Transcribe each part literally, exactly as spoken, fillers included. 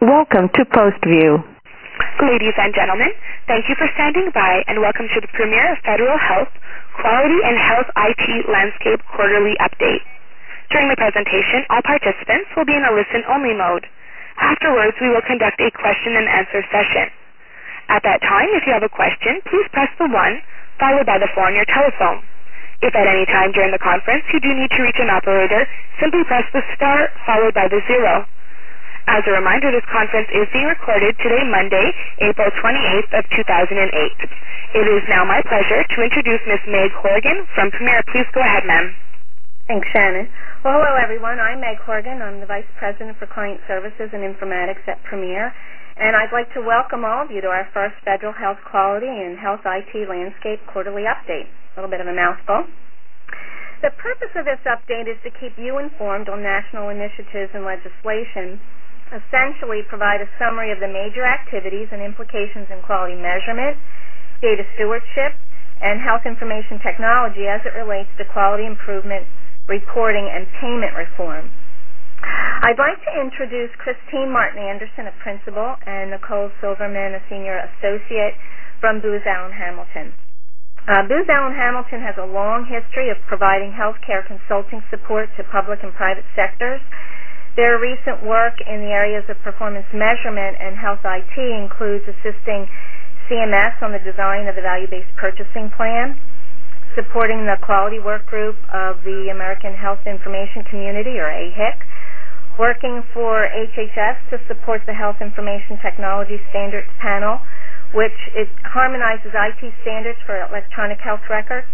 Welcome to PostView. Ladies and gentlemen, thank you for standing by and welcome to the Premier Federal Health Quality and Health I T Landscape Quarterly Update. During the presentation, all participants will be in a listen-only mode. Afterwards, we will conduct a question and answer session. At that time, if you have a question, please press the one followed by the four on your telephone. If at any time during the conference you do need to reach an operator, simply press the star followed by the zero. As a reminder, this conference is being recorded today, Monday, April twenty-eighth of two thousand eight. It is now my pleasure to introduce Miz Meg Horgan from Premier. Please go ahead, ma'am. Thanks, Shannon. Well, hello, everyone. I'm Meg Horgan. I'm the Vice President for Client Services and Informatics at Premier, and I'd like to welcome all of you to our first Federal Health Quality and Health I T Landscape Quarterly Update. A little bit of a mouthful. The purpose of this update is to keep you informed on national initiatives and legislation, essentially provide a summary of the major activities and implications in quality measurement, data stewardship, and health information technology as it relates to quality improvement, reporting, and payment reform. I'd like to introduce Christine Martin Anderson, a principal, and Nicole Silverman, a senior associate from Booz Allen Hamilton. Uh, Booz Allen Hamilton has a long history of providing healthcare consulting support to public and private sectors. Their recent work in the areas of performance measurement and health I T includes assisting C M S on the design of the value-based purchasing plan, supporting the quality work group of the American Health Information Community, or A H I C, working for H H S to support the Health Information Technology Standards Panel, which it harmonizes I T standards for electronic health records,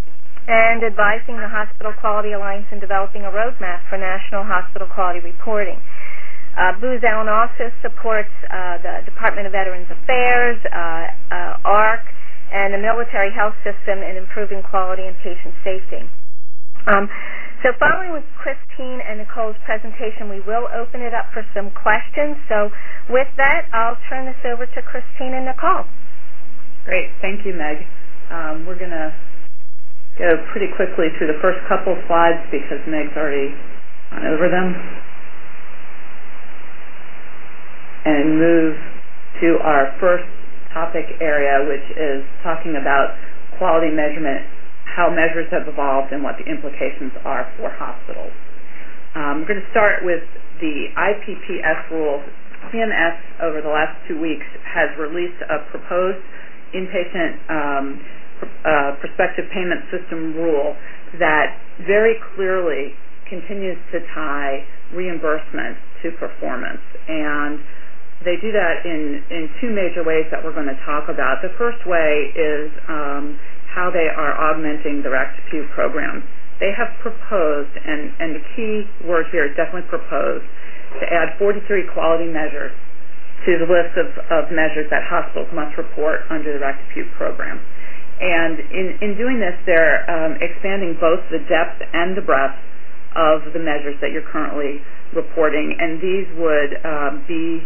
and advising the Hospital Quality Alliance in developing a roadmap for national hospital quality reporting. Uh, Booz Allen also supports uh, the Department of Veterans Affairs, uh, uh, A R C, and the military health system in improving quality and patient safety. Um, so following with Christine and Nicole's presentation, we will open it up for some questions. So with that, I'll turn this over to Christine and Nicole. Great. Thank you, Meg. Um, we're going to go pretty quickly through the first couple slides because Meg's already gone over them, and move to our first topic area, which is talking about quality measurement, how measures have evolved, and what the implications are for hospitals. Um, we're going to start with the I P P S rules. C M S, over the last two weeks, has released a proposed inpatient um, Uh, prospective payment system rule that very clearly continues to tie reimbursement to performance. And they do that in, in two major ways that we're going to talk about. The first way is um, how they are augmenting the RAC-to-Pew program. They have proposed, and, and the key word here is definitely proposed, to add forty-three quality measures to the list of, of measures that hospitals must report under the RAC-to-Pew program. And in, in doing this, they're um, expanding both the depth and the breadth of the measures that you're currently reporting, and these would um, be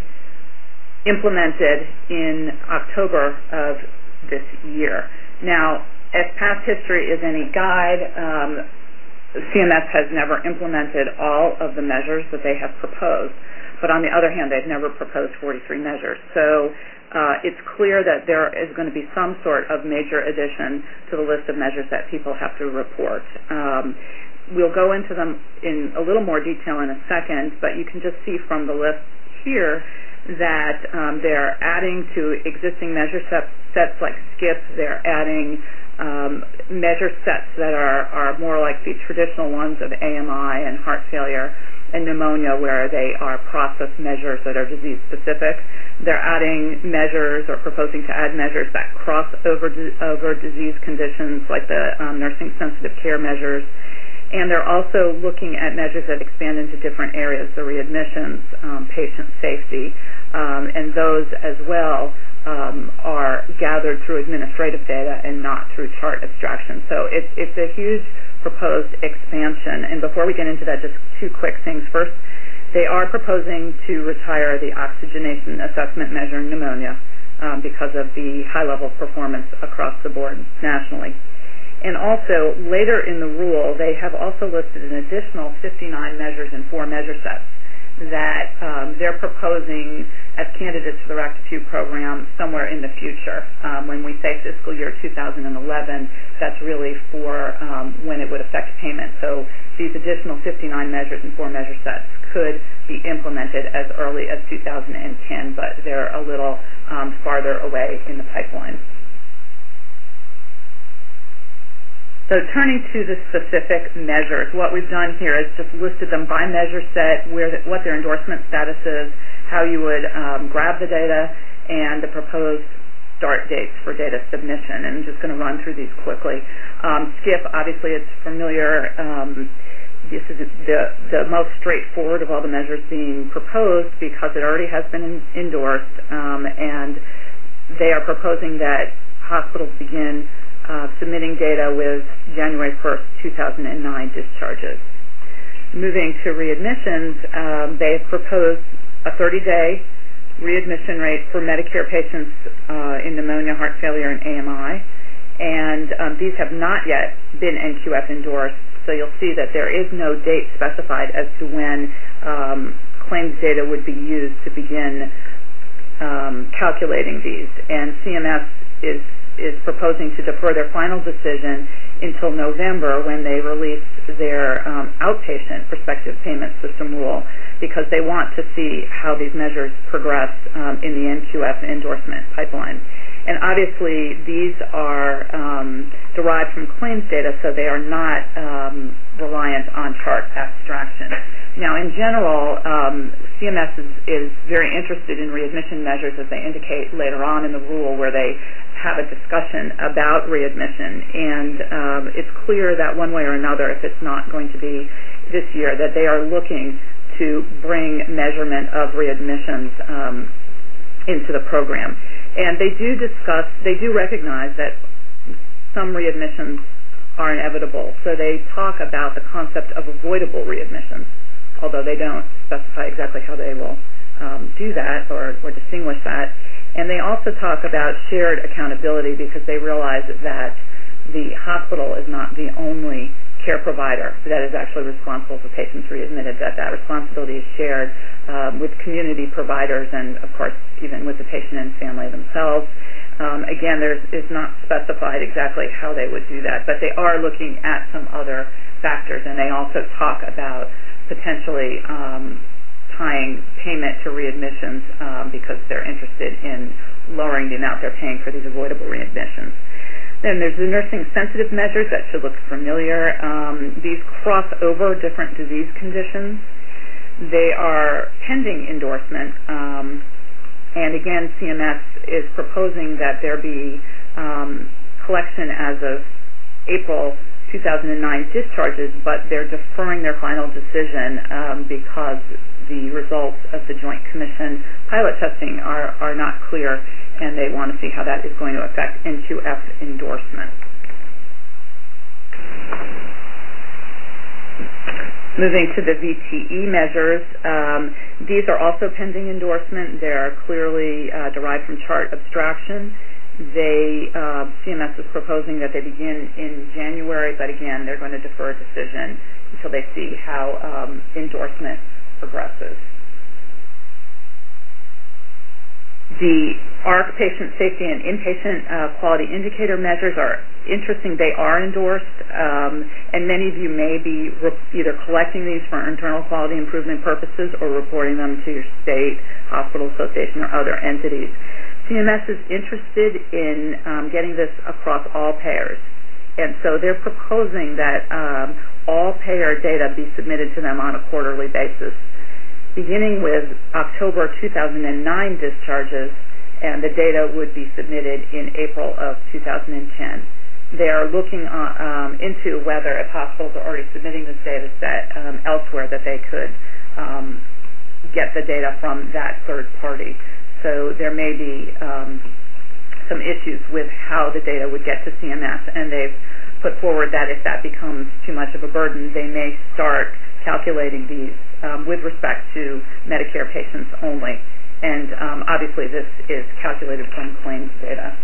implemented in October of this year. Now, as past history is any guide, um, C M S has never implemented all of the measures that they have proposed, but on the other hand, they've never proposed forty-three measures. So Uh, it's clear that there is going to be some sort of major addition to the list of measures that people have to report. Um, we'll go into them in a little more detail in a second, but you can just see from the list here that um, they're adding to existing measure set, sets like SCIP. They're adding um, measure sets that are, are more like the traditional ones of A M I and heart failure and pneumonia, where they are process measures that are disease-specific. They're adding measures or proposing to add measures that cross over, over disease conditions, like the um, nursing-sensitive care measures. And they're also looking at measures that expand into different areas, the readmissions, um, patient safety, um, and those as well um, are gathered through administrative data and not through chart abstraction. So it's, it's a huge proposed expansion. And before we get into that, just two quick things. First, they are proposing to retire the oxygenation assessment measure in pneumonia um, because of the high level of performance across the board nationally. And also, later in the rule, they have also listed an additional fifty-nine measures in four measure sets that um, they're proposing as candidates for the R A C two program somewhere in the future. Um, when we say fiscal year two thousand eleven, that's really for um, when it would affect payment. So these additional fifty-nine measures and four measure sets could be implemented as early as two thousand ten, but they're a little um, farther away in the pipeline. So turning to the specific measures, what we've done here is just listed them by measure set, where the, what their endorsement status is, how you would um, grab the data, and the proposed start dates for data submission. And I'm just going to run through these quickly. Um, SCIP, obviously, it's familiar. Um, this is the, the most straightforward of all the measures being proposed because it already has been endorsed, um, and they are proposing that hospitals begin Uh, submitting data with January first, two thousand nine discharges. Moving to readmissions, um, they have proposed a thirty-day readmission rate for Medicare patients uh, in pneumonia, heart failure, and A M I. And um, these have not yet been N Q F endorsed, so you'll see that there is no date specified as to when um, claims data would be used to begin um, calculating these. And C M S is is proposing to defer their final decision until November when they release their um, outpatient prospective payment system rule, because they want to see how these measures progress um, in the N Q F endorsement pipeline. And obviously these are um, derived from claims data, so they are not um, reliant on chart abstraction. Now, in general, um, C M S is, is very interested in readmission measures, as they indicate later on in the rule, where they have a discussion about readmission. And um, it's clear that one way or another, if it's not going to be this year, that they are looking to bring measurement of readmissions um, into the program. And they do discuss, they do recognize that some readmissions are inevitable. So they talk about the concept of avoidable readmissions, although they don't specify exactly how they will um, do that or, or distinguish that. And they also talk about shared accountability, because they realize that the hospital is not the only care provider that is actually responsible for patients readmitted, that that responsibility is shared um, with community providers and, of course, even with the patient and family themselves. Um, again, there is not specified exactly how they would do that, but they are looking at some other factors, and they also talk about potentially um, tying payment to readmissions um, because they're interested in lowering the amount they're paying for these avoidable readmissions. Then there's the nursing-sensitive measures that should look familiar. Um, these cross over different disease conditions. They are pending endorsement, um, and again, C M S is proposing that there be um, collection as of April two thousand nine discharges, but they're deferring their final decision um, because the results of the Joint Commission pilot testing are, are not clear, and they want to see how that is going to affect N Q F endorsement. Moving to the V T E measures, um, these are also pending endorsement. They're clearly uh, derived from chart abstraction. They, uh, C M S is proposing that they begin in January, but again, they're going to defer a decision until they see how um, endorsement progresses. The A R C patient safety and inpatient uh, quality indicator measures are interesting. They are endorsed, um, and many of you may be re- either collecting these for internal quality improvement purposes or reporting them to your state, hospital association, or other entities. C M S is interested in um, getting this across all payers, and so they're proposing that um, all payer data be submitted to them on a quarterly basis, beginning with October two thousand nine discharges, and the data would be submitted in April of two thousand ten. They are looking uh, um, into whether, if hospitals are already submitting this data set um, elsewhere, that they could um, get the data from that third party. So there may be um, some issues with how the data would get to C M S, and they've put forward that if that becomes too much of a burden, they may start calculating these um, with respect to Medicare patients only. And um, obviously this is calculated from claims data.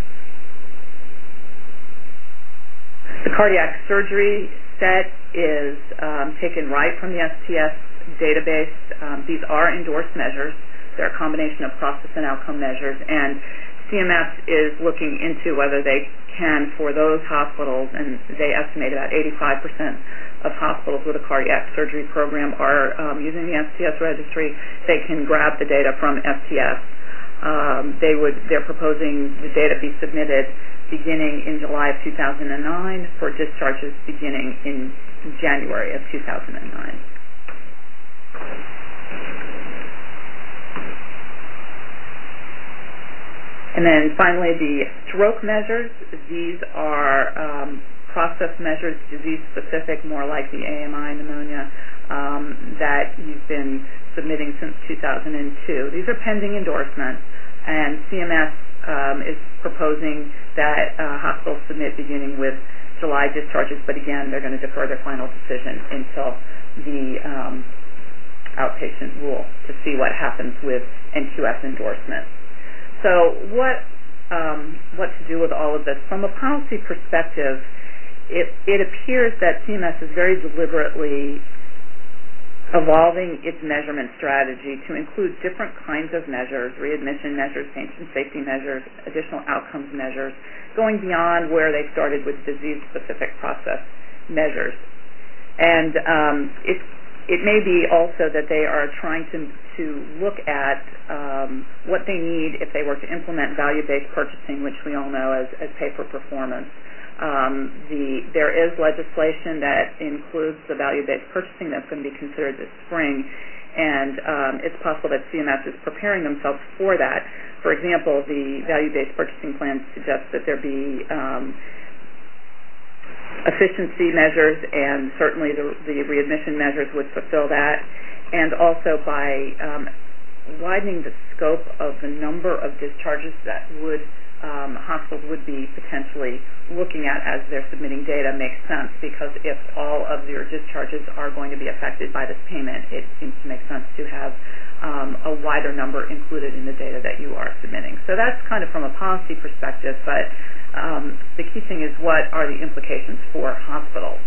The cardiac surgery set is um, taken right from the S T S database. Um, these are endorsed measures. They're a combination of process and outcome measures, and C M S is looking into whether they can, for those hospitals, and they estimate about eighty-five percent of hospitals with a cardiac surgery program are um, using the S T S registry. They can grab the data from S T S. Um, they would, they're proposing the data be submitted beginning in July of two thousand nine for discharges beginning in January of two thousand nine. And then finally, the stroke measures. These are um, process measures, disease-specific, more like the A M I pneumonia, um, that you've been submitting since two thousand two. These are pending endorsement, and C M S um, is proposing that uh, hospitals submit beginning with July discharges, but again, they're going to defer their final decision until the um, outpatient rule to see what happens with N Q S endorsement. So what um, what to do with all of this? From a policy perspective, it, it appears that C M S is very deliberately evolving its measurement strategy to include different kinds of measures, readmission measures, patient safety measures, additional outcomes measures, going beyond where they started with disease-specific process measures. And um, it's It may be also that they are trying to to look at um, what they need if they were to implement value-based purchasing, which we all know as, as pay for performance. Um, the, there is legislation that includes the value-based purchasing that's going to be considered this spring, and um, it's possible that C M S is preparing themselves for that. For example, the value-based purchasing plan suggests that there be um, efficiency measures, and certainly the, the readmission measures would fulfill that, and also by um, widening the scope of the number of discharges that would um, hospitals would be potentially looking at as they're submitting data makes sense, because if all of your discharges are going to be affected by this payment, it seems to make sense to have um, a wider number included in the data that you are submitting. So that's kind of from a policy perspective, but Um, the key thing is, what are the implications for hospitals?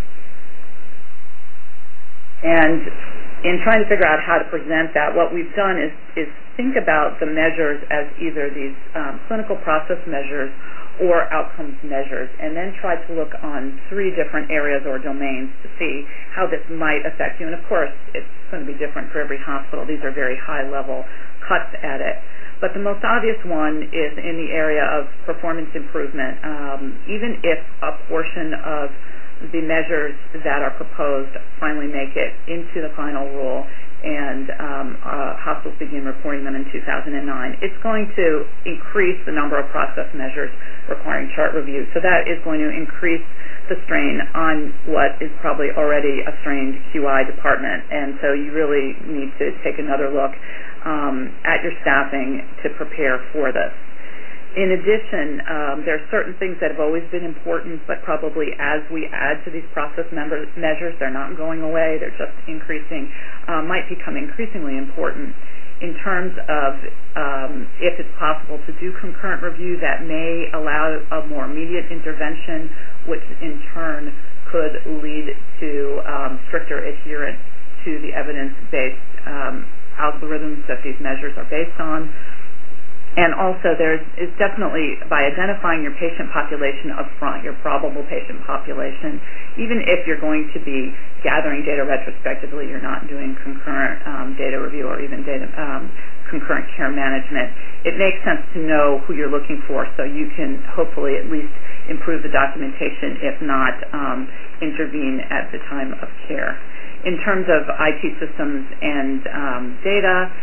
And in trying to figure out how to present that, what we've done is, is think about the measures as either these um, clinical process measures or outcomes measures, and then try to look on three different areas or domains to see how this might affect you. And of course, it's going to be different for every hospital. These are very high-level cuts at it. But the most obvious one is in the area of performance improvement. Um, even if a portion of the measures that are proposed finally make it into the final rule and um, uh, hospitals begin reporting them in two thousand nine, it's going to increase the number of process measures requiring chart review. So that is going to increase the strain on what is probably already a strained Q I department. And so you really need to take another look um, at your staffing to prepare for this. In addition, um, there are certain things that have always been important, but probably as we add to these process member measures, they're not going away, they're just increasing, uh, might become increasingly important in terms of um, if it's possible to do concurrent review that may allow a more immediate intervention, which in turn could lead to um, stricter adherence to the evidence-based um, algorithms that these measures are based on. And also, there is definitely, by identifying your patient population up front, your probable patient population, even if you're going to be gathering data retrospectively, you're not doing concurrent um, data review or even data um, concurrent care management, it makes sense to know who you're looking for, so you can hopefully at least improve the documentation, if not um, intervene at the time of care. In terms of I T systems and um, data,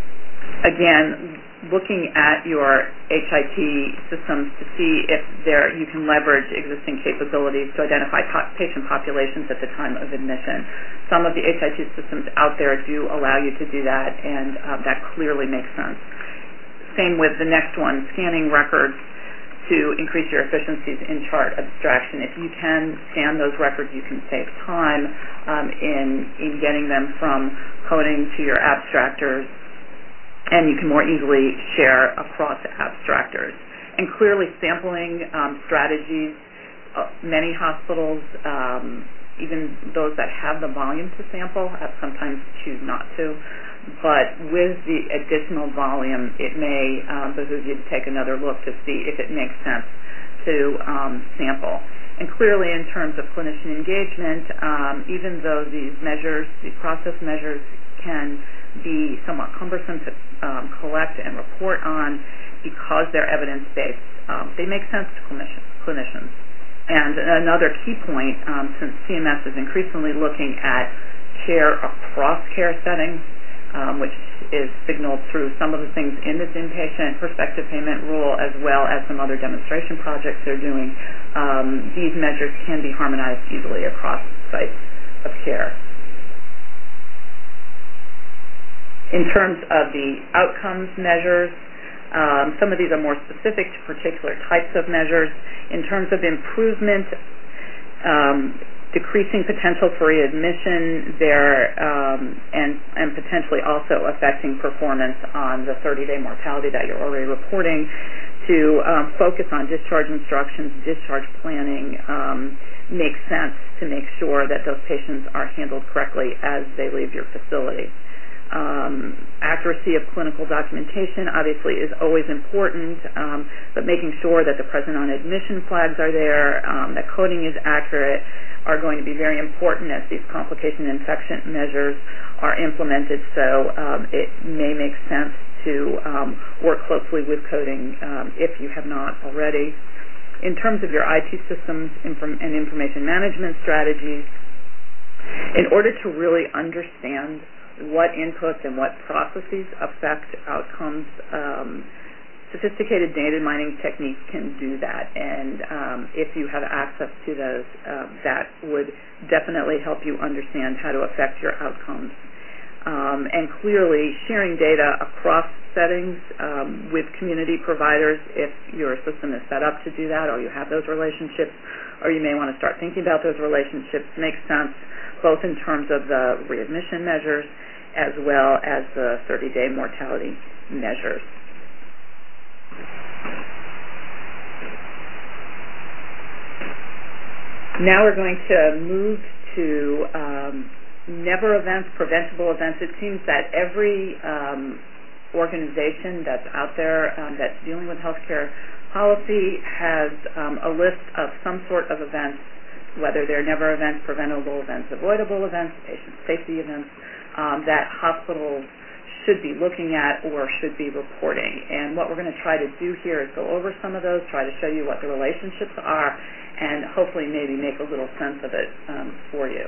again, looking at your H I T systems to see if there you can leverage existing capabilities to identify po- patient populations at the time of admission. Some of the H I T systems out there do allow you to do that, and uh, that clearly makes sense. Same with the next one, scanning records to increase your efficiencies in chart abstraction. If you can scan those records, you can save time um, in, in getting them from coding to your abstractors, and you can more easily share across abstractors. And clearly sampling um, strategies, uh, many hospitals um, even those that have the volume to sample have sometimes choose not to. But with the additional volume, it may um, behoove you to take another look to see if it makes sense to um, sample. And clearly, in terms of clinician engagement, um, even though these measures, these process measures, can be somewhat cumbersome to um, collect and report on because they're evidence-based, um, they make sense to clinicians. clinicians. And another key point, um, since C M S is increasingly looking at care across care settings, um, which is signaled through some of the things in this inpatient prospective payment rule, as well as some other demonstration projects they're doing, um, these measures can be harmonized easily across sites of care. In terms of the outcomes measures, um, some of these are more specific to particular types of measures. In terms of improvement, um, decreasing potential for readmission there, um, and, and potentially also affecting performance on the thirty-day mortality that you're already reporting, to um, focus on discharge instructions, discharge planning, um, makes sense to make sure that those patients are handled correctly as they leave your facility. Um, accuracy of clinical documentation obviously is always important, um, but making sure that the present on admission flags are there, um, that coding is accurate, are going to be very important as these complication infection measures are implemented. So um, it may make sense to um, work closely with coding um, if you have not already. In terms of your I T systems inform- and information management strategies, in order to really understand what inputs and what processes affect outcomes, um, sophisticated data mining techniques can do that. And um, if you have access to those, uh, that would definitely help you understand how to affect your outcomes. Um, and clearly, sharing data across settings um, with community providers, if your system is set up to do that, or you have those relationships, or you may want to start thinking about those relationships, makes sense both in terms of the readmission measures as well as the thirty-day mortality measures. Now we're going to move to um, never events, preventable events. It seems that every um, organization that's out there um, that's dealing with healthcare policy has um, a list of some sort of events, whether they're never events, preventable events, avoidable events, patient safety events, um, that hospitals should be looking at or should be reporting. And what we're going to try to do here is go over some of those, try to show you what the relationships are, and hopefully maybe make a little sense of it um, for you.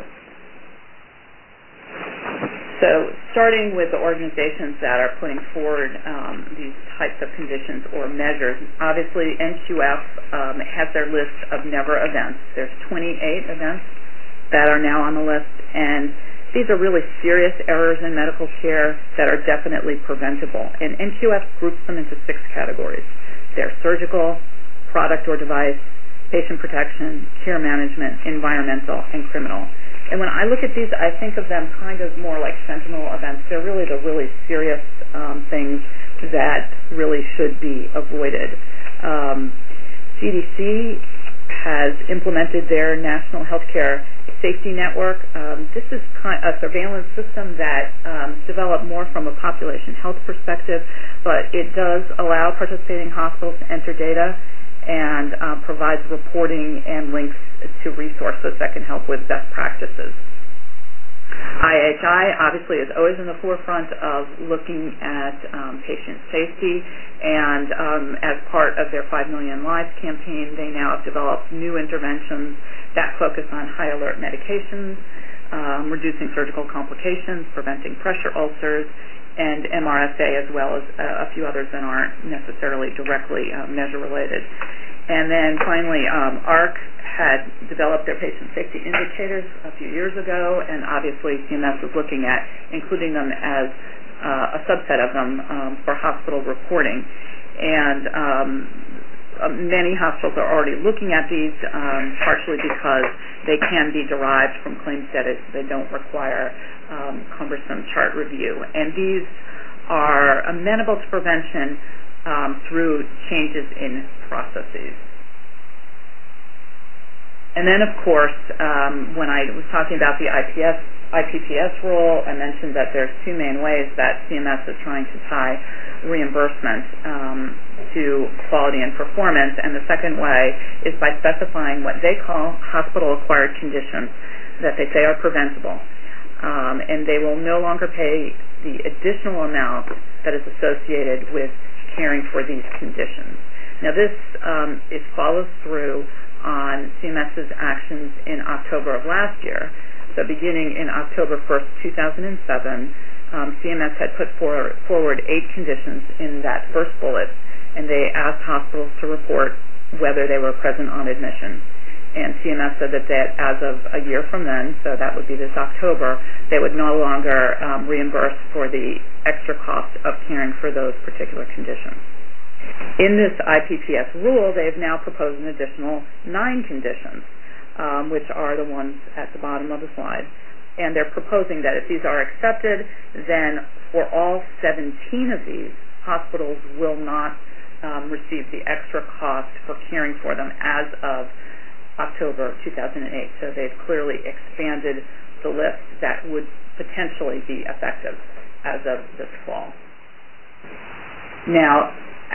So starting with the organizations that are putting forward um, these types of conditions or measures, obviously N Q F um, has their list of never events. There's twenty-eight events that are now on the list, and these are really serious errors in medical care that are definitely preventable. And N Q F groups them into six categories. They're surgical, product or device, patient protection, care management, environmental, and criminal. And when I look at these, I think of them kind of more like sentinel events. They're really the really serious um, things that really should be avoided. Um, C D C has implemented their National Healthcare Safety Network. Um, this is kind of a surveillance system that um, developed more from a population health perspective, but it does allow participating hospitals to enter data and uh, provides reporting and links to resources that can help with best practices. I H I obviously is always in the forefront of looking at um, patient safety, and um, as part of their five million Lives campaign, they now have developed new interventions that focus on high alert medications, um, reducing surgical complications, preventing pressure ulcers, and M R S A, as well as uh, a few others that aren't necessarily directly uh, measure related. And then finally, um, A R C had developed their patient safety indicators a few years ago, and obviously C M S was looking at including them as uh, a subset of them um, for hospital reporting. And um, many hospitals are already looking at these, um, partially because they can be derived from claims data. They don't require um, cumbersome chart review. And these are amenable to prevention um, through changes in processes. And then, of course, um, when I was talking about the I P S, I P P S rule, I mentioned that there's two main ways that C M S is trying to tie reimbursement um, to quality and performance, and the second way is by specifying what they call hospital-acquired conditions that they say are preventable, um, and they will no longer pay the additional amount that is associated with caring for these conditions. Now, this um, is follows through on CMS's actions in October of last year. So beginning in October first, two thousand seven, um, C M S had put for, forward eight conditions in that first bullet, and they asked hospitals to report whether they were present on admission. And C M S said that, that as of a year from then, so that would be this October, they would no longer um, reimburse for the extra cost of caring for those particular conditions. In this I P P S rule, they've now proposed an additional nine conditions, um, which are the ones at the bottom of the slide. And they're proposing that if these are accepted, then for all seventeen of these, hospitals will not um, receive the extra cost for caring for them as of October two thousand eight. So they've clearly expanded the list that would potentially be effective as of this fall. Now,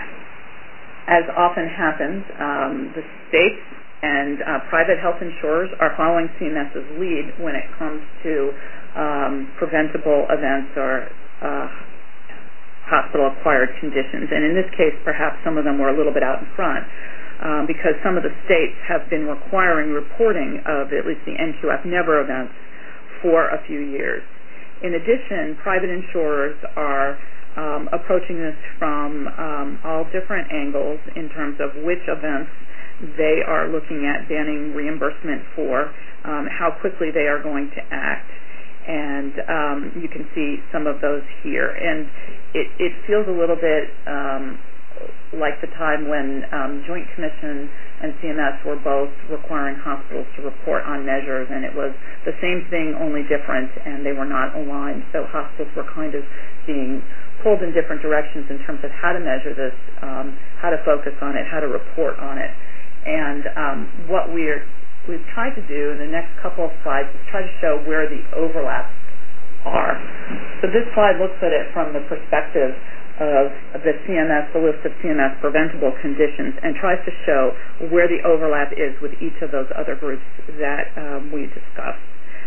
as often happens, um, the states and uh, private health insurers are following CMS's lead when it comes to um, preventable events or uh, hospital-acquired conditions. And in this case, perhaps some of them were a little bit out in front um, because some of the states have been requiring reporting of at least the N Q F never events for a few years. In addition, private insurers are Um, approaching this from um, all different angles in terms of which events they are looking at banning reimbursement for, um, how quickly they are going to act, and um, you can see some of those here. And it, it feels a little bit um, like the time when um, Joint Commission and C M S were both requiring hospitals to report on measures, and it was the same thing, only different, and they were not aligned. So hospitals were kind of being pulled in different directions in terms of how to measure this, um, how to focus on it, how to report on it. And um, what we're, we've tried to do in the next couple of slides is try to show where the overlaps are. So this slide looks at it from the perspective of the C M S, the list of C M S preventable conditions, and tries to show where the overlap is with each of those other groups that um, we discussed.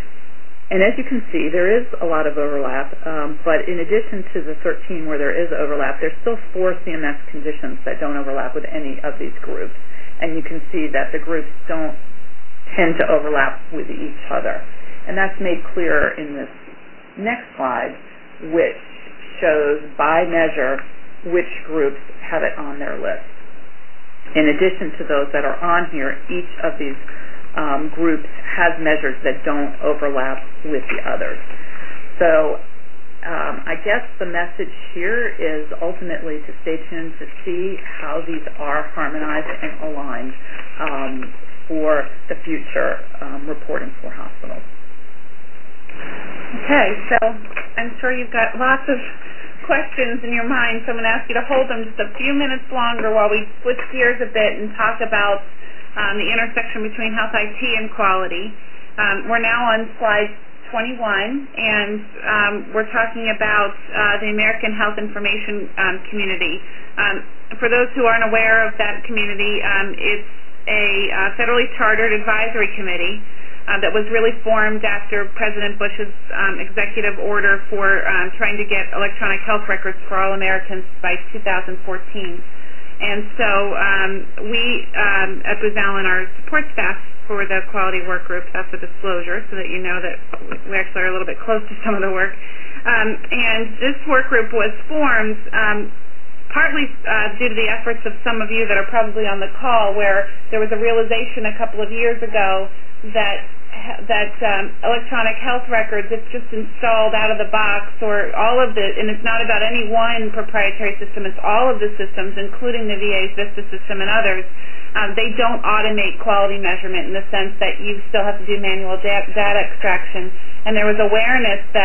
And as you can see, there is a lot of overlap, um, but in addition to the thirteen where there is overlap, there's still four C M S conditions that don't overlap with any of these groups. And you can see that the groups don't tend to overlap with each other. And that's made clearer in this next slide, which shows by measure which groups have it on their list. In addition to those that are on here, each of these Um, groups has measures that don't overlap with the others. So um, I guess the message here is ultimately to stay tuned to see how these are harmonized and aligned um, for the future um, reporting for hospitals. Okay, so I'm sure you've got lots of questions in your mind, so I'm going to ask you to hold them just a few minutes longer while we switch gears a bit and talk about Um, the intersection between health I T and quality. Um, we're now on slide twenty-one, and um, we're talking about uh, the American Health Information um, Community. Um, for those who aren't aware of that community, um, it's a uh, federally chartered advisory committee uh, that was really formed after President Bush's um, executive order for um, trying to get electronic health records for all Americans by two thousand fourteen. And so um, we um, at Booz Allen are support staff for the quality work group. That's a disclosure so that you know that we actually are a little bit close to some of the work. Um, and this work group was formed um, partly uh, due to the efforts of some of you that are probably on the call, where there was a realization a couple of years ago that that um, electronic health records, if just installed out of the box, or all of the, and it's not about any one proprietary system, it's all of the systems, including the V A's VISTA system and others, um, they don't automate quality measurement in the sense that you still have to do manual da- data extraction. And there was awareness that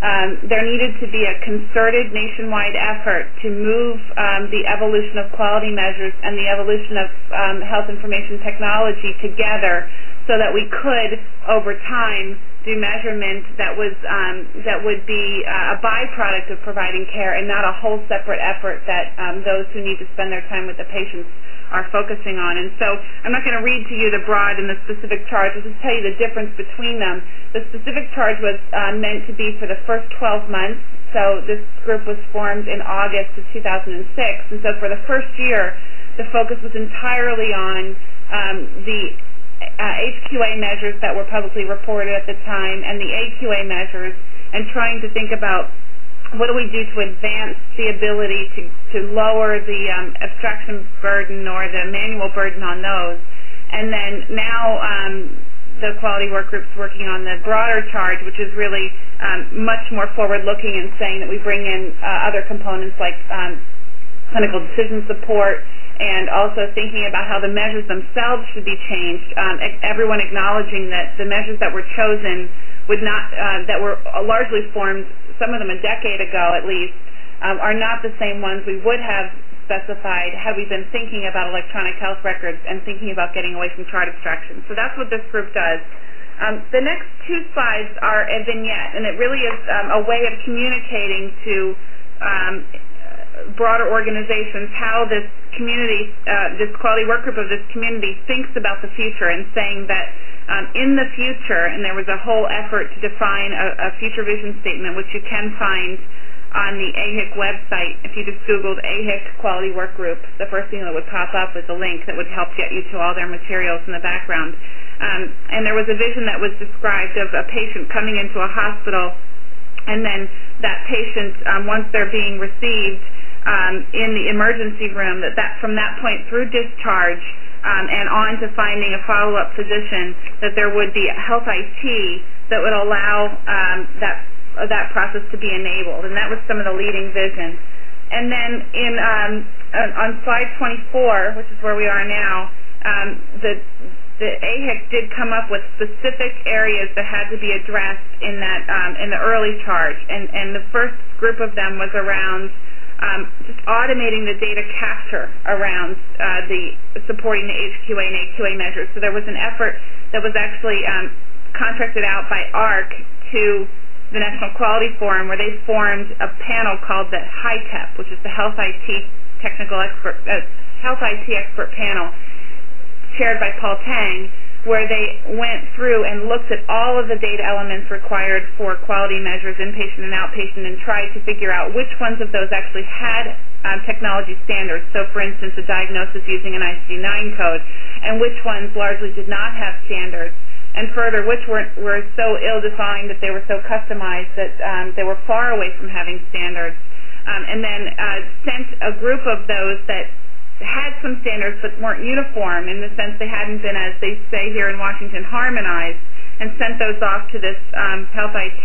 um, there needed to be a concerted nationwide effort to move um, the evolution of quality measures and the evolution of um, health information technology together so that we could, over time, do measurement that was um, that would be uh, a byproduct of providing care and not a whole separate effort that um, those who need to spend their time with the patients are focusing on. And so I'm not going to read to you the broad and the specific charge. I'll just tell you the difference between them. The specific charge was uh, meant to be for the first twelve months. So this group was formed in August of two thousand six. And so for the first year, the focus was entirely on um, the uh, H Q A measures that were publicly reported at the time and the A Q A measures, and trying to think about what do we do to advance the ability to, to lower the um, abstraction burden or the manual burden on those. And then now um, the quality work group's working on the broader charge, which is really um, much more forward-looking and saying that we bring in uh, other components like um, clinical decision support, and also thinking about how the measures themselves should be changed. Um, everyone acknowledging that the measures that were chosen would not, uh, that were largely formed, some of them a decade ago at least, um, are not the same ones we would have specified had we been thinking about electronic health records and thinking about getting away from chart abstraction. So that's what this group does. Um, the next two slides are a vignette, and it really is um, a way of communicating to um, broader organizations how this community, uh, this quality work group of this community thinks about the future, and saying that um, in the future, and there was a whole effort to define a, a future vision statement, which you can find on the A H I C website. If you just Googled A H I C Quality Work Group, the first thing that would pop up is a link that would help get you to all their materials in the background. Um, and there was a vision that was described of a patient coming into a hospital, and then that patient, um, once they're being received um, in the emergency room, that, that from that point through discharge um, and on to finding a follow-up physician, that there would be health I T that would allow um, that uh, that process to be enabled. And that was some of the leading vision. And then in um, on, on slide twenty-four, which is where we are now, um, the the A H I C did come up with specific areas that had to be addressed in that um, in the early charge, and and the first group of them was around um, just automating the data capture around uh, the supporting the H Q A and A Q A measures. So there was an effort that was actually um, contracted out by A R C to the National Quality Forum, where they formed a panel called the HITEP, which is the Health I T Technical Expert uh, Health I T Expert Panel, chaired by Paul Tang, where they went through and looked at all of the data elements required for quality measures, inpatient and outpatient, and tried to figure out which ones of those actually had um, technology standards. So, for instance, a diagnosis using an I C D nine code, and which ones largely did not have standards. And further, which were, were so ill-defined that they were so customized that um, they were far away from having standards. Um, and then uh, sent a group of those that had some standards but weren't uniform, in the sense they hadn't been, as they say here in Washington, harmonized, and sent those off to this um, Health I T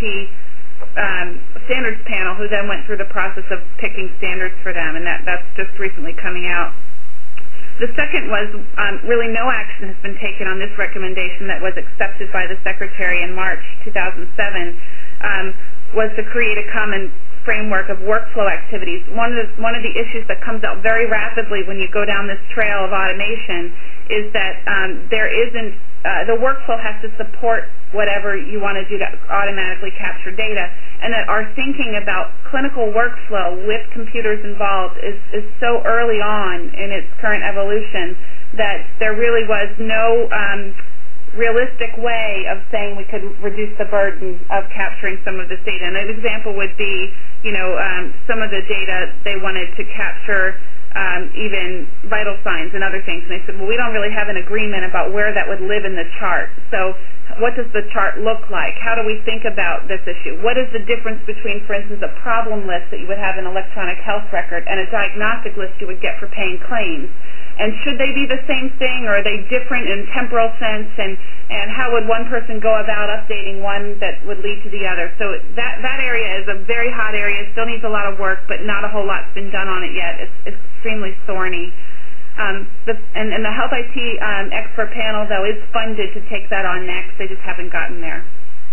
um, standards panel, who then went through the process of picking standards for them, and that, that's just recently coming out. The second was um, really no action has been taken on this recommendation that was accepted by the Secretary in March two thousand seven, um, was to create a common framework of workflow activities. One of the, one of the issues that comes out very rapidly when you go down this trail of automation is that um, there isn't, uh, the workflow has to support whatever you want to do to automatically capture data, and that our thinking about clinical workflow with computers involved is, is so early on in its current evolution that there really was no um, realistic way of saying we could reduce the burden of capturing some of this data. And an example would be, you know, um, some of the data they wanted to capture um, even vital signs and other things. And they said, well, we don't really have an agreement about where that would live in the chart. So what does the chart look like? How do we think about this issue? What is the difference between, for instance, a problem list that you would have in an electronic health record and a diagnostic list you would get for paying claims? And should they be the same thing, or are they different in temporal sense? And, and how would one person go about updating one that would lead to the other? So that, that area is a very hot area. It still needs a lot of work, but not a whole lot's been done on it yet. It's, it's extremely thorny. Um, the, and, and the Health I T um, expert panel, though, is funded to take that on next. They just haven't gotten there.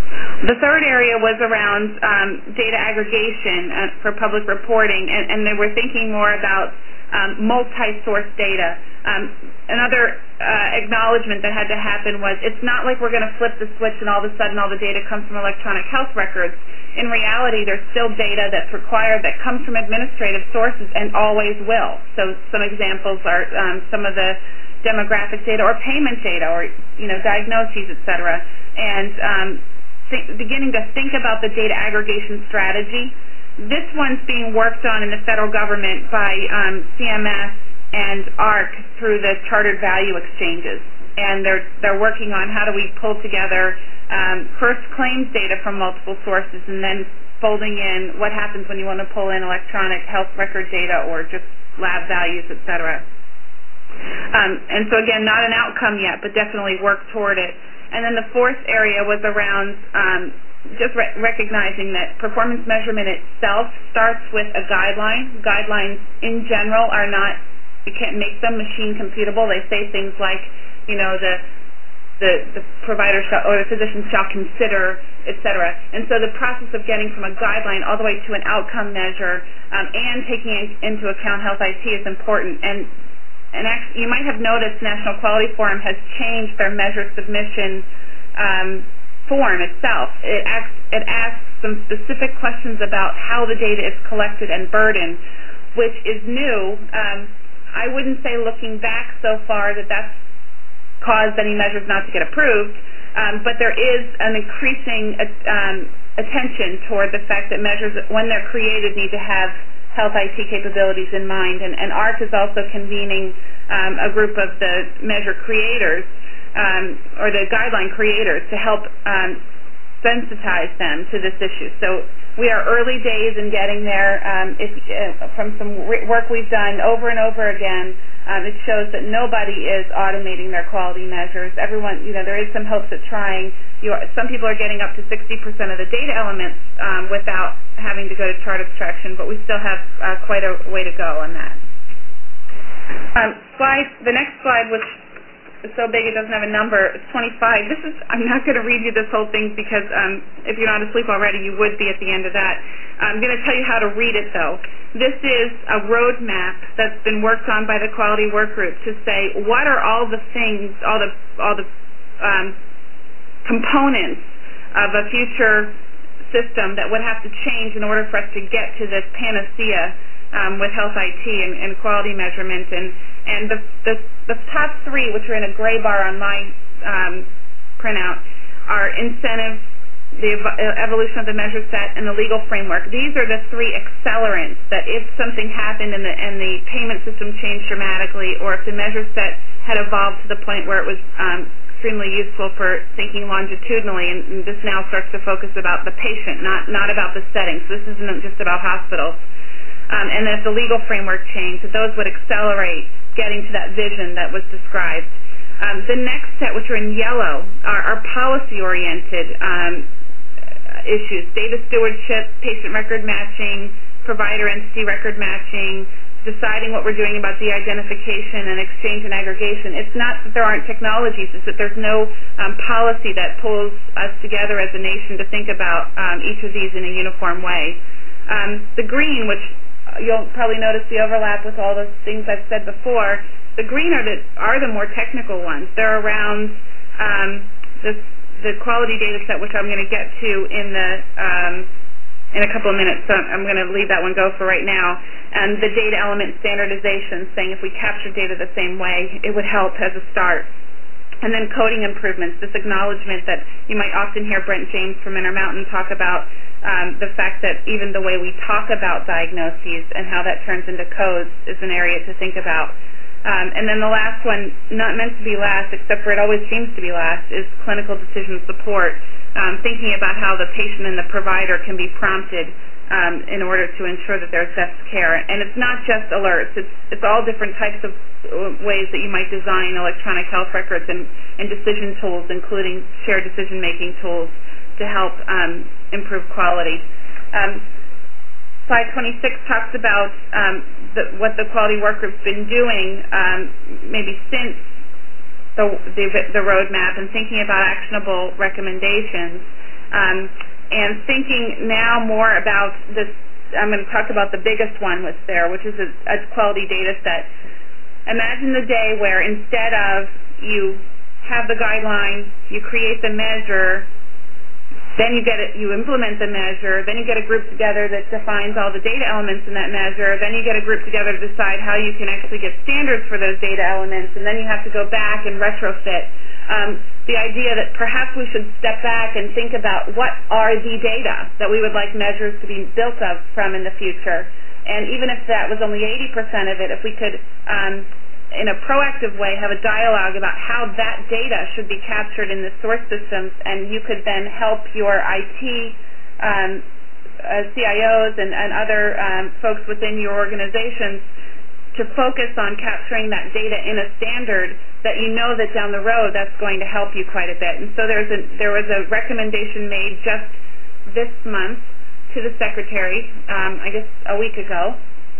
The third area was around um, data aggregation uh, for public reporting, and, and they were thinking more about um, multi-source data. Um, another uh, acknowledgement that had to happen was it's not like we're going to flip the switch and all of a sudden all the data comes from electronic health records. In reality, there's still data that's required that comes from administrative sources and always will. So some examples are um, some of the demographic data or payment data or, you know, diagnoses, et cetera. And um, Think, beginning to think about the data aggregation strategy. This one's being worked on in the federal government by um, C M S and A R C through the Chartered Value Exchanges. And they're, they're working on how do we pull together um, first claims data from multiple sources and then folding in what happens when you want to pull in electronic health record data or just lab values, et cetera. Um, and so again, not an outcome yet, but definitely work toward it. And then the fourth area was around um, just re- recognizing that performance measurement itself starts with a guideline. Guidelines in general are not, you can't make them machine computable. They say things like, you know, the the, the provider shall, or the physician shall consider, et cetera. And so the process of getting from a guideline all the way to an outcome measure um, and taking in, into account health I T is important. And And actually, you might have noticed National Quality Forum has changed their measure submission um, form itself. It asks, it asks some specific questions about how the data is collected and burdened, which is new. Um, I wouldn't say looking back so far that that's caused any measures not to get approved, um, but there is an increasing uh, um, attention toward the fact that measures, when they're created, need to have health I T capabilities in mind, and, and A R C is also convening um, a group of the measure creators um, or the guideline creators to help um, sensitize them to this issue. So we are early days in getting there. Um, if, uh, from some work we've done over and over again, um, it shows that nobody is automating their quality measures. Everyone, you know, there is some hopes at trying. You are, some people are getting up to sixty percent of the data elements um, without having to go to chart abstraction, but we still have uh, quite a way to go on that. Um, slide, the next slide, which is so big it doesn't have a number, it's twenty-five. This is, I'm not going to read you this whole thing because um, if you're not asleep already, you would be at the end of that. I'm going to tell you how to read it, though. This is a roadmap that's been worked on by the Quality Work Group to say what are all the things, all the all the um, components of a future system that would have to change in order for us to get to this panacea um, with health I T and, and quality measurement. And, and the, the, the top three, which are in a gray bar on my um, printout, are incentives, the ev- evolution of the measure set, and the legal framework. These are the three accelerants that if something happened and the, and the payment system changed dramatically, or if the measure set had evolved to the point where it was um, extremely useful for thinking longitudinally, and, and this now starts to focus about the patient, not, not about the setting. So this isn't just about hospitals. Um, and then if the legal framework changed, that those would accelerate getting to that vision that was described. Um, the next set, which are in yellow, are, are policy-oriented um, issues: data stewardship, patient record matching, provider entity record matching, deciding what we're doing about de-identification and exchange and aggregation. It's not that there aren't technologies, it's that there's no um, policy that pulls us together as a nation to think about um, each of these in a uniform way. Um, the green, which you'll probably notice the overlap with all the things I've said before, the green are the, are the more technical ones. They're around um, this, the quality data set, which I'm going to get to in the um, in a couple of minutes, so I'm going to leave that one go for right now. And the data element standardization, saying if we capture data the same way, it would help as a start. And then coding improvements, this acknowledgement that you might often hear Brent James from Intermountain talk about um, the fact that even the way we talk about diagnoses and how that turns into codes is an area to think about. Um, and then the last one, not meant to be last, except for it always seems to be last, is clinical decision support, um, thinking about how the patient and the provider can be prompted um, in order to ensure that there's best care. And it's not just alerts. It's, it's all different types of ways that you might design electronic health records and, and decision tools, including shared decision-making tools, to help um, improve quality. Um, Slide twenty-six talks about um, the, what the Quality Work Group's been doing um, maybe since the, the, the roadmap and thinking about actionable recommendations. Um, and thinking now more about this, I'm going to talk about the biggest one was there, which is a, a quality data set. Imagine the day where instead of you have the guideline, you create the measure, then you get it, you implement the measure, then you get a group together that defines all the data elements in that measure, then you get a group together to decide how you can actually get standards for those data elements, and then you have to go back and retrofit. Um, the idea that perhaps we should step back and think about what are the data that we would like measures to be built of from in the future. And even if that was only eighty percent of it, if we could, um, in a proactive way, have a dialogue about how that data should be captured in the source systems, and you could then help your I T um, uh, C I Os and, and other um, folks within your organizations to focus on capturing that data in a standard that you know that down the road that's going to help you quite a bit. And so there's a, there was a recommendation made just this month to the Secretary, um, I guess a week ago,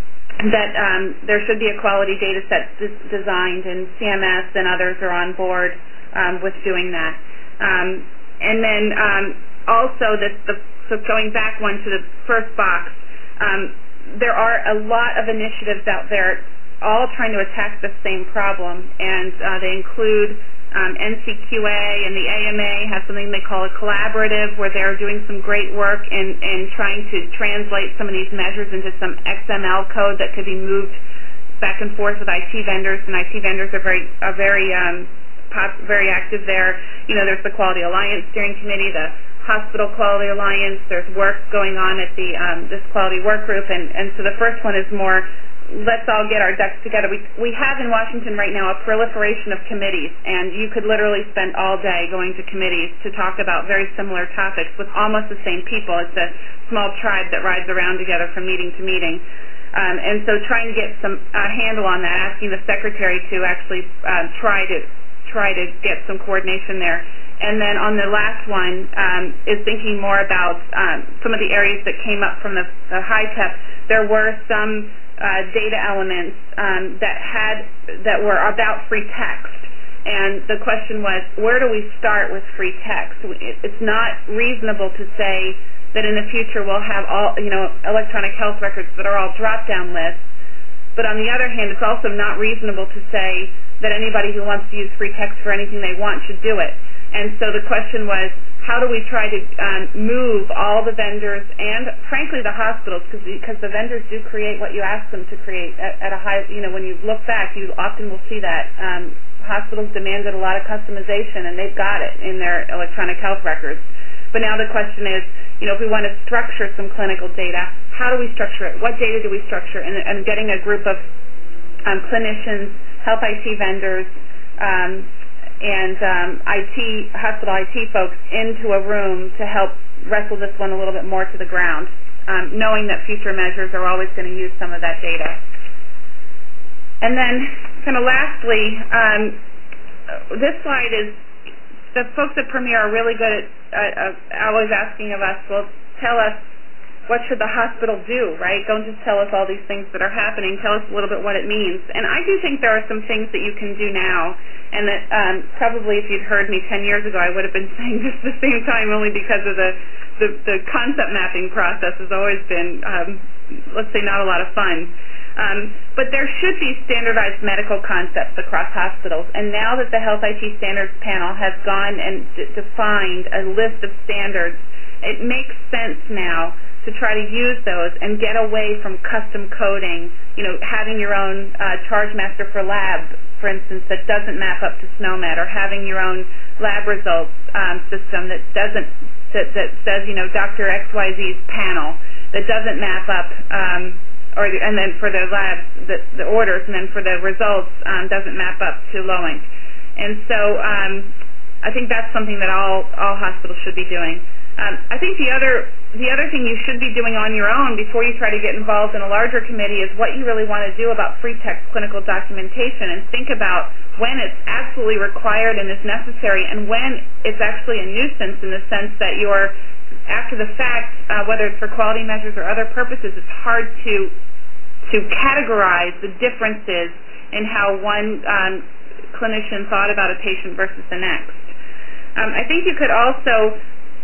that um, there should be a quality data set des designed, and C M S and others are on board um, with doing that. Um, and then um, also, this, the, so going back one to the first box, um, there are a lot of initiatives out there all trying to attack the same problem, and uh, they include um, N C Q A, and the A M A has something they call a collaborative, where they're doing some great work in, in trying to translate some of these measures into some X M L code that could be moved back and forth with I T vendors, and I T vendors are very, are very, um, pop, very active there. You know, there's the Quality Alliance Steering Committee, the Hospital Quality Alliance. There's work going on at the um, this quality work group, and, and so the first one is more, let's all get our ducks together. We, we have in Washington right now a proliferation of committees, and you could literally spend all day going to committees to talk about very similar topics with almost the same people. It's a small tribe that rides around together from meeting to meeting. Um, and so trying to get some uh, handle on that, asking the Secretary to actually um, try to try to get some coordination there. And then on the last one um, is thinking more about um, some of the areas that came up from the, the high T E P. There were some uh, data elements um, that had that were about free text, and the question was, where do we start with free text? It's not reasonable to say that in the future we'll have all you know electronic health records that are all drop-down lists. But on the other hand, it's also not reasonable to say that anybody who wants to use free text for anything they want should do it. And so the question was, how do we try to um, move all the vendors and, frankly, the hospitals, because because the vendors do create what you ask them to create at, at a high, you know, when you look back, you often will see that. Um, hospitals demanded a lot of customization, and they've got it in their electronic health records. But now the question is, you know, if we want to structure some clinical data, how do we structure it? What data do we structure? And, and getting a group of um, clinicians, health I T vendors, um, and um, I T, hospital I T folks into a room to help wrestle this one a little bit more to the ground, um, knowing that future measures are always going to use some of that data. And then, kind of lastly, um, this slide is, the folks at Premier are really good at uh, uh, always asking of us, well, tell us, what should the hospital do, right? Don't just tell us all these things that are happening. Tell us a little bit what it means. And I do think there are some things that you can do now, and that um, probably if you'd heard me ten years ago, I would have been saying this at the same time, only because of the, the, the concept mapping process has always been, um, let's say, not a lot of fun. Um, but there should be standardized medical concepts across hospitals. And now that the Health I T Standards Panel has gone and d defined a list of standards, it makes sense now to try to use those and get away from custom coding, you know, having your own uh, charge master for lab, for instance, that doesn't map up to SNOMED, or having your own lab results um, system that doesn't, that, that says, you know, Doctor X Y Z's panel, that doesn't map up, um, or and then for the labs, the, the orders, and then for the results um, doesn't map up to Loink. And so um, I think that's something that all, all hospitals should be doing. Um, I think the other the other thing you should be doing on your own before you try to get involved in a larger committee is what you really want to do about free text clinical documentation, and think about when it's absolutely required and is necessary, and when it's actually a nuisance in the sense that you're, after the fact, uh, whether it's for quality measures or other purposes, it's hard to to categorize the differences in how one um, clinician thought about a patient versus the next. Um, I think you could also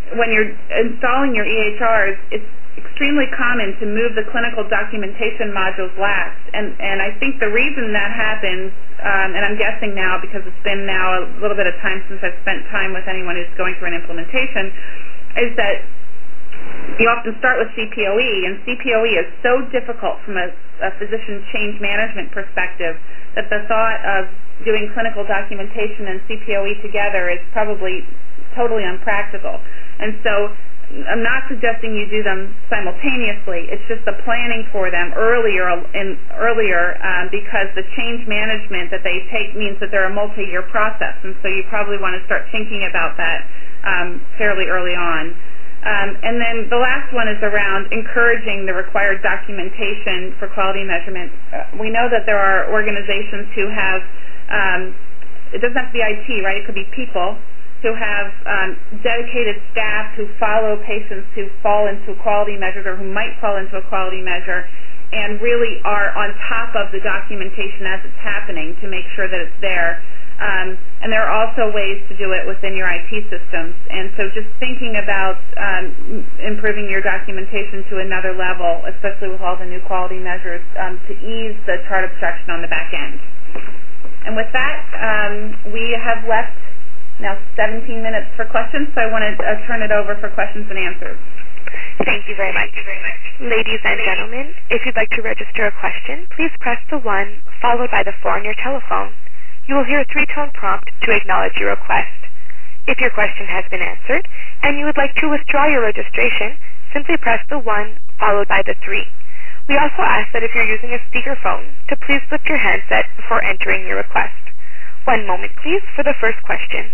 when you're installing your E H Rs, it's extremely common to move the clinical documentation modules last. And, and I think the reason that happens, um, and I'm guessing now because it's been now a little bit of time since I've spent time with anyone who's going through an implementation, is that you often start with C P O E, and C P O E is so difficult from a, a physician change management perspective that the thought of doing clinical documentation and C P O E together is probably totally unpractical. And so I'm not suggesting you do them simultaneously. It's just the planning for them earlier in, earlier um, because the change management that they take means that they're a multi-year process, and so you probably want to start thinking about that um, fairly early on. Um, and then the last one is around encouraging the required documentation for quality measurement. Uh, we know that there are organizations who have, um, it doesn't have to be I T, right? It could be people who have um, dedicated staff who follow patients who fall into a quality measure or who might fall into a quality measure and really are on top of the documentation as it's happening to make sure that it's there. Um, and there are also ways to do it within your I T systems. And so just thinking about um, improving your documentation to another level, especially with all the new quality measures, um, to ease the chart abstraction on the back end. And with that, um, we have left now seventeen minutes for questions, so I want to uh, turn it over for questions and answers. Thank you very much. Ladies and gentlemen, if you'd like to register a question, please press the one followed by the four on your telephone. You will hear a three-tone prompt to acknowledge your request. If your question has been answered and you would like to withdraw your registration, simply press the one followed by the three. We also ask that if you're using a speakerphone, to please lift your handset before entering your request. One moment, please, for the first question.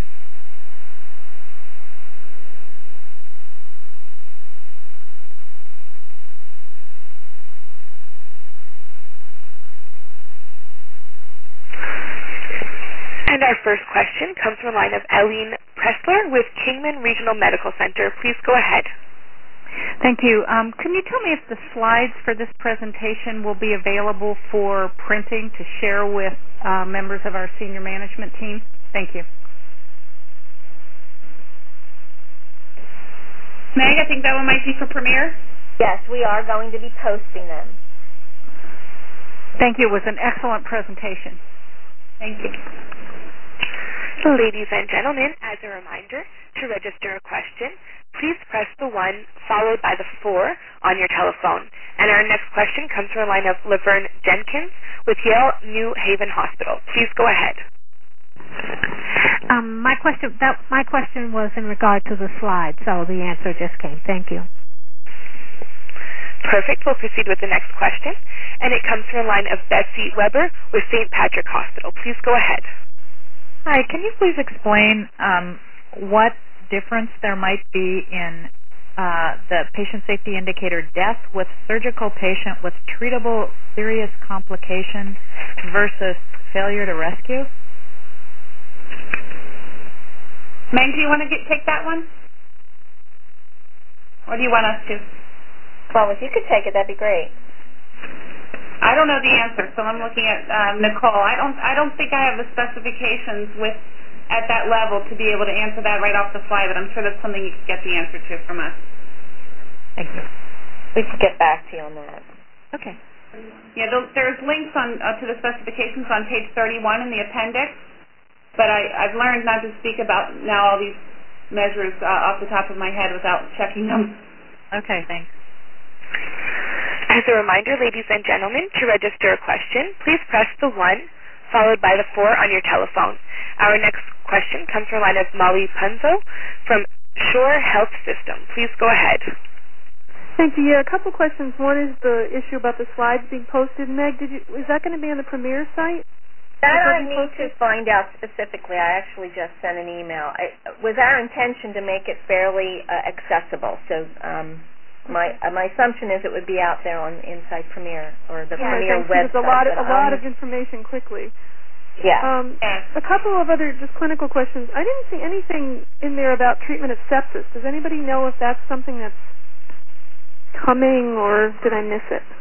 And our first question comes from the line of Eileen Pressler with Kingman Regional Medical Center. Please go ahead. Thank you. Um, can you tell me if the slides for this presentation will be available for printing to share with uh, members of our senior management team? Thank you. Meg, I think that one might be for Premier. Yes, we are going to be posting them. Thank you. It was an excellent presentation. Thank you. Ladies and gentlemen, as a reminder, to register a question, please press the one followed by the four on your telephone. And our next question comes from the line of Laverne Jenkins with Yale New Haven Hospital. Please go ahead. Um, my question that my question was in regard to the slide, so the answer just came. Thank you. Perfect. We'll proceed with the next question, and it comes from the line of Betsy Weber with Saint Patrick Hospital. Please go ahead. Hi, can you please explain um, what difference there might be in uh, the patient safety indicator death with surgical patient with treatable serious complications versus failure to rescue? Meg, do you want to get, take that one? Or do you want us to? Well, if you could take it, that'd be great. I don't know the answer, so I'm looking at um, Nicole. I don't. I don't think I have the specifications with at that level to be able to answer that right off the fly. But I'm sure that's something you could get the answer to from us. Thank you. We could get back to you on that. Okay. Yeah, there's links on uh, to the specifications on page thirty-one in the appendix. But I, I've learned not to speak about now all these measures uh, off the top of my head without checking them. Okay. Thanks. As a reminder, ladies and gentlemen, to register a question, please press the one followed by the four on your telephone. Our next question comes from the line of Molly Punzo from Shore Health System. Please go ahead. Thank you. Yeah, a couple questions. One is the issue about the slides being posted. Meg, did you, is that going to be on the Premier site? That I need to find out specifically. I actually just sent an email. It was our intention to make it fairly uh, accessible, so um, My uh, my assumption is it would be out there on Inside Premier or the yeah, Premier website. There's a lot of, a lot of information quickly. Yeah. Um, yeah. A couple of other just clinical questions. I didn't see anything in there about treatment of sepsis. Does anybody know if that's something that's coming, or did I miss it?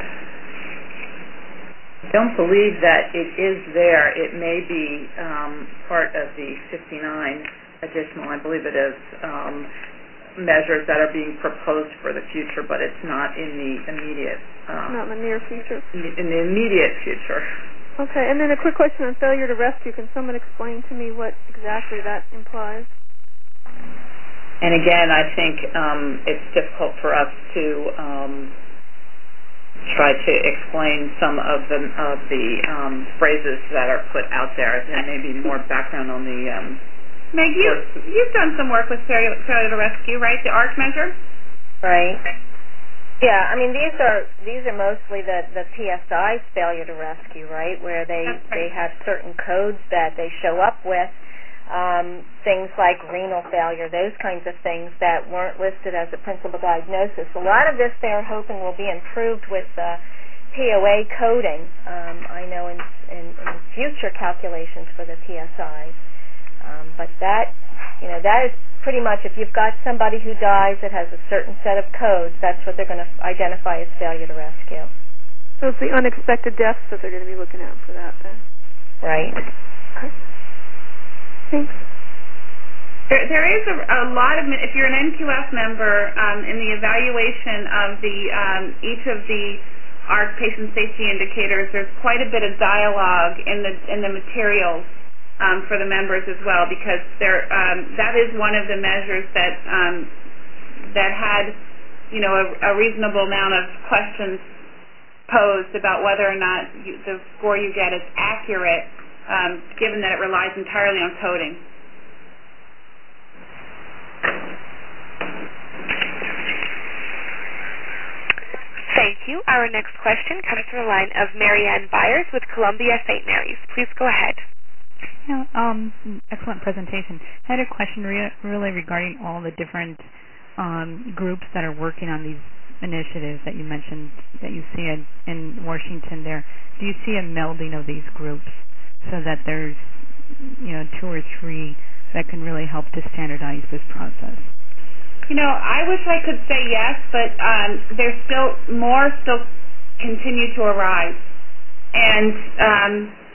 I don't believe that it is there. It may be um, part of the fifty-nine additional. I believe it is. Um, measures that are being proposed for the future, but it's not in the immediate. Um, not in the near future. In the, in the immediate future. Okay, and then a quick question on failure to rescue. Can someone explain to me what exactly that implies? And again, I think um, it's difficult for us to um, try to explain some of the of the um, phrases that are put out there. There may be more background on the. Um, Meg, you you've done some work with failure, failure to rescue, right? The ARC measure. Right. Yeah, I mean these are these are mostly the the P S I's failure to rescue, right? Where they right. they have certain codes that they show up with. Um, things like renal failure, those kinds of things that weren't listed as a principal diagnosis. A lot of this they're hoping will be improved with uh, P O A coding, um, I know in, in, in future calculations for the P S I. Um, but that, you know, that is pretty much, if you've got somebody who dies that has a certain set of codes, that's what they're going to identify as failure to rescue. So it's the unexpected deaths that they're going to be looking at for that then? Right. Okay. Thanks. There, there is a, a lot of, if you're an N Q S member, um, in the evaluation of the um, each of the ARC patient safety indicators, there's quite a bit of dialogue in the in the materials um, for the members as well, because there um, that is one of the measures that um, that had, you know, a, a reasonable amount of questions posed about whether or not you, the score you get is accurate. Um, given that it relies entirely on coding. Thank you. Our next question comes from the line of Marianne Byers with Columbia Saint Mary's. Please go ahead. Yeah, um, excellent presentation. I had a question re- really regarding all the different um, groups that are working on these initiatives that you mentioned that you see in, in Washington there. Do you see a melding of these groups so that there's, you know, two or three that can really help to standardize this process? You know, I wish I could say yes, but um, there's still more still continue to arise, and um,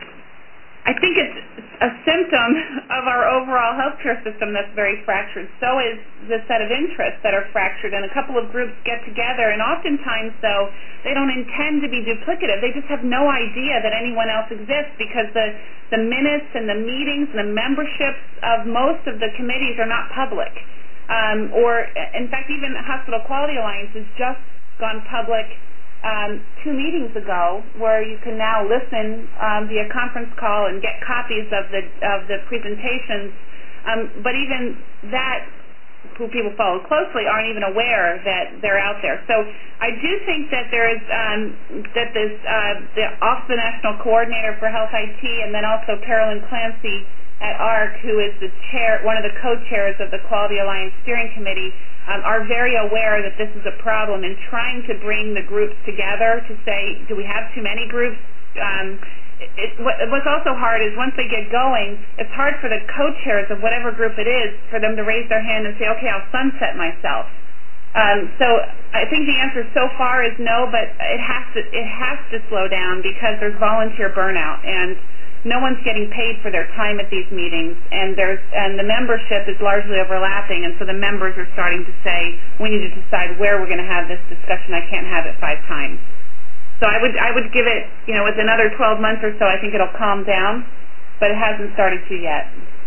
I think it's a symptom of our overall healthcare system that's very fractured. So is the set of interests that are fractured, and a couple of groups get together, and oftentimes, though, they don't intend to be duplicative. They just have no idea that anyone else exists because the, the minutes and the meetings and the memberships of most of the committees are not public. Um, or, in fact, even the Hospital Quality Alliance has just gone public um, two meetings ago, where you can now listen um, via conference call and get copies of the of the presentations. Um, but even that, who people follow closely, aren't even aware that they're out there. So I do think that there is um, that this uh, the Office of the National Coordinator for Health I T, and then also Carolyn Clancy at ARC, who is the chair, one of the co-chairs of the Quality Alliance Steering Committee, um, are very aware that this is a problem and trying to bring the groups together to say, do we have too many groups? Um, it, it, what, what's also hard is once they get going, it's hard for the co-chairs of whatever group it is for them to raise their hand and say, okay, I'll sunset myself. Um, so I think the answer so far is no, but it has to it has to slow down because there's volunteer burnout, and no one's getting paid for their time at these meetings, and there's and the membership is largely overlapping, and so the members are starting to say, we need to decide where we're going to have this discussion. I can't have it five times. So I would I would give it, you know, with another twelve months or so, I think it'll calm down, but it hasn't started to yet.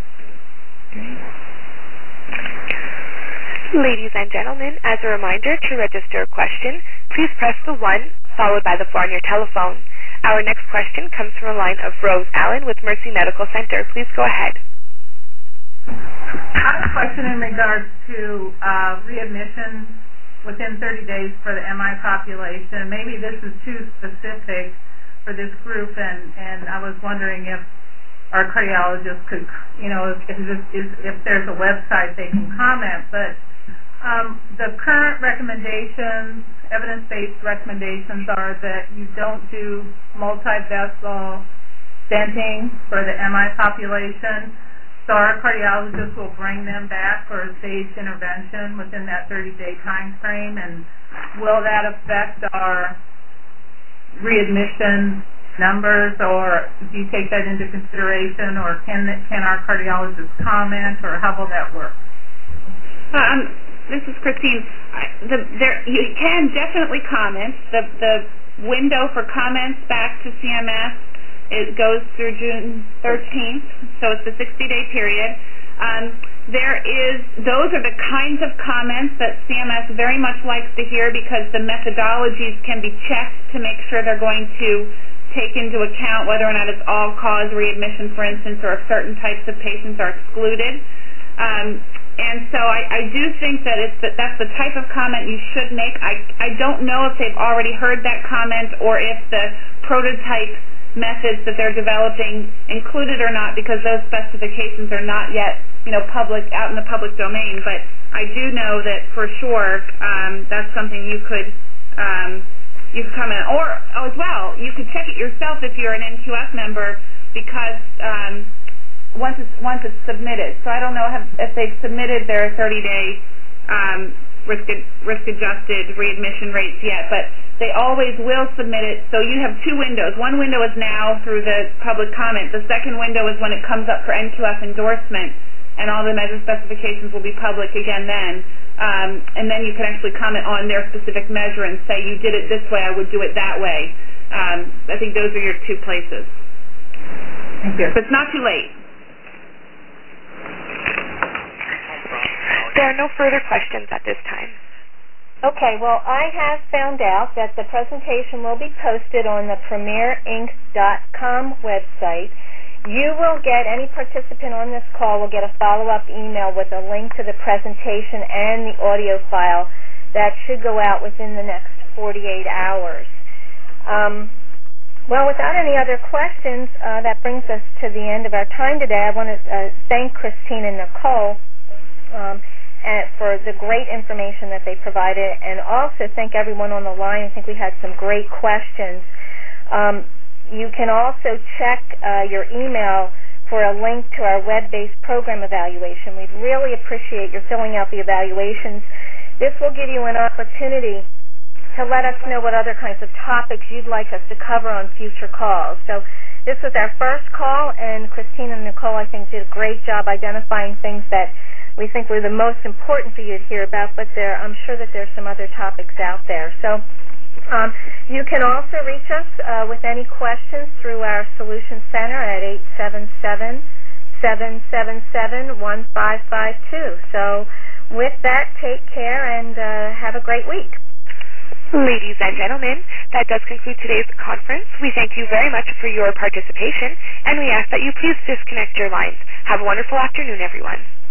Ladies and gentlemen, as a reminder, to register a question, please press the one followed by the four on your telephone. Our next question comes from the line of Rose Allen with Mercy Medical Center. Please go ahead. I have a question in regards to uh, readmission within thirty days for the M I population. Maybe this is too specific for this group, and, and I was wondering if our cardiologists could, you know, if, if, if, if there's a website they can comment. But um, the current recommendations, evidence-based recommendations, are that you don't do multi-vessel stenting for the M I population. So our cardiologists will bring them back for a staged intervention within that thirty-day time frame. And will that affect our readmission numbers, or do you take that into consideration, or can can our cardiologists comment, or how will that work? Um, this is Christine. I, the, there, you can definitely comment. The, the window for comments back to C M S, it goes through June thirteenth, so it's a sixty-day period. Um, there is, those are the kinds of comments that C M S very much likes to hear because the methodologies can be checked to make sure they're going to take into account whether or not it's all-cause readmission, for instance, or if certain types of patients are excluded. Um, and so I, I do think that it's that that's the type of comment you should make. I, I don't know if they've already heard that comment or if the prototype methods that they're developing included or not, because those specifications are not yet, you know, public out in the public domain. But I do know that for sure um, that's something you could um, you could comment on. Or oh, as well, you could check it yourself if you're an N Q F member, because um, once it's once it's submitted. So I don't know have, if they've submitted their thirty-day um, risk risk-adjusted readmission rates yet, but they always will submit it. So you have two windows. One window is now through the public comment. The second window is when it comes up for N Q F endorsement, and all the measure specifications will be public again then. Um, and then you can actually comment on their specific measure and say, you did it this way, I would do it that way. Um, I think those are your two places. Thank you. But it's not too late. There are no further questions at this time. Okay, well, I have found out that the presentation will be posted on the premier inc dot com website. You will get, any participant on this call will get a follow-up email with a link to the presentation and the audio file that should go out within the next forty-eight hours. Um, well, without any other questions, uh, that brings us to the end of our time today. I want to uh, thank Christine and Nicole um, and for the great information that they provided, and also thank everyone on the line. I think we had some great questions. Um, you can also check uh, your email for a link to our web-based program evaluation. We really appreciate your filling out the evaluations. This will give you an opportunity to let us know what other kinds of topics you'd like us to cover on future calls. So this was our first call, and Christine and Nicole, I think, did a great job identifying things that we think were the most important for you to hear about, but there, I'm sure that there's some other topics out there. So um, you can also reach us uh, with any questions through our Solution Center at eight seven seven, seven seven seven, one five five two. So with that, take care and uh, have a great week. Ladies and gentlemen, that does conclude today's conference. We thank you very much for your participation, and we ask that you please disconnect your lines. Have a wonderful afternoon, everyone.